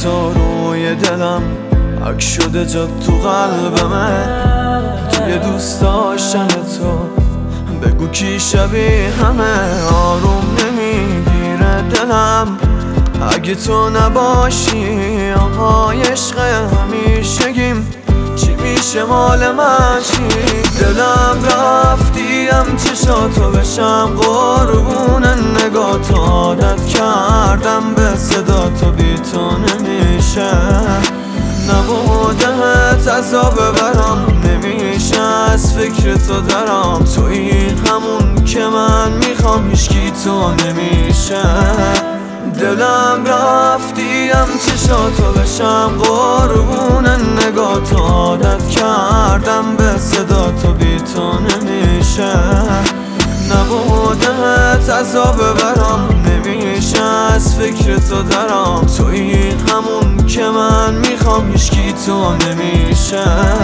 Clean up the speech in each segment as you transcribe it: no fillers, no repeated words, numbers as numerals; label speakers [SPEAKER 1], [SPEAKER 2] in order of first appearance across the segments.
[SPEAKER 1] تو روی دلم حک شده جا تو قلبمه. توی دوست داشتن تو بگو کی شبیه همه. آروم نمیگیره دلم اگه تو نباشی. آهای عشق همیشگیم چی میشه مال من چی؟ دلم رفتیم چشاتو بشم قربون نگاتو. عادت کردم به صدا تو بی تو نمیشه. نبودهت عذاب برام نمیشه از فکر تو درام. توی همون که من میخوام هیچکی تو نمیشه. دلم رفتیم چشاتو بشم قربون نگاتو. عادت کردم به صدا تو بی تو نمیشه. نبودهت عذاب برام نمیشه از فکر تو درام. توی همون که من میخوام هیچکی تو نمیشه.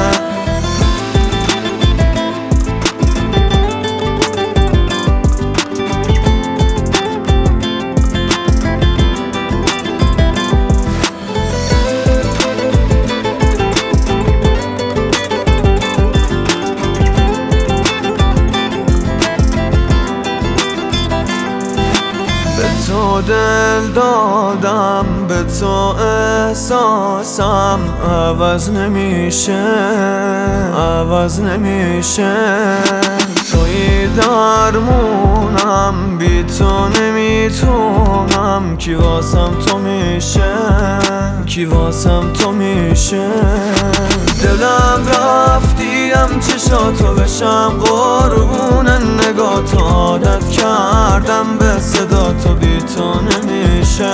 [SPEAKER 1] تو دل دادم به تو احساسم عوض نمیشه عوض نمیشه. توی درمونم بی تو نمیتونم. کی واسم تو میشه کی واسم تو میشه. دلم رفتیم چشاتو بشم قربون نگاتو. عادت کردم به صدا تو بی تو نمیشه.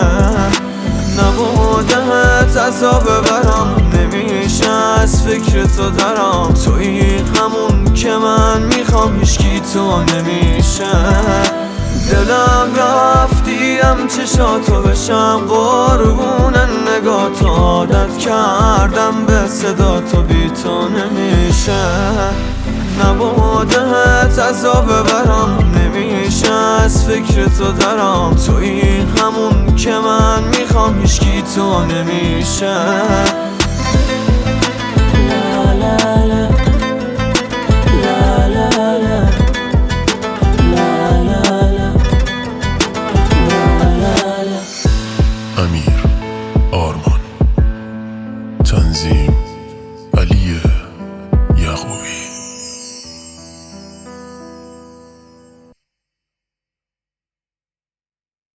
[SPEAKER 1] نبودهت عذاب برام نمیشه از فکر تو درام. توی همون که من میخوام هیچکی تو نمیشه. دلم رفتیم چشاتو بشم قربون نگاتو. عادت کردم به صدا تو بی تو نمیشه. نبودهت عذاب برام نمیشه از فکر تو درام. توی همون که من میخوام هیچکی تو نمیشه.
[SPEAKER 2] امیر آرمان تنظیم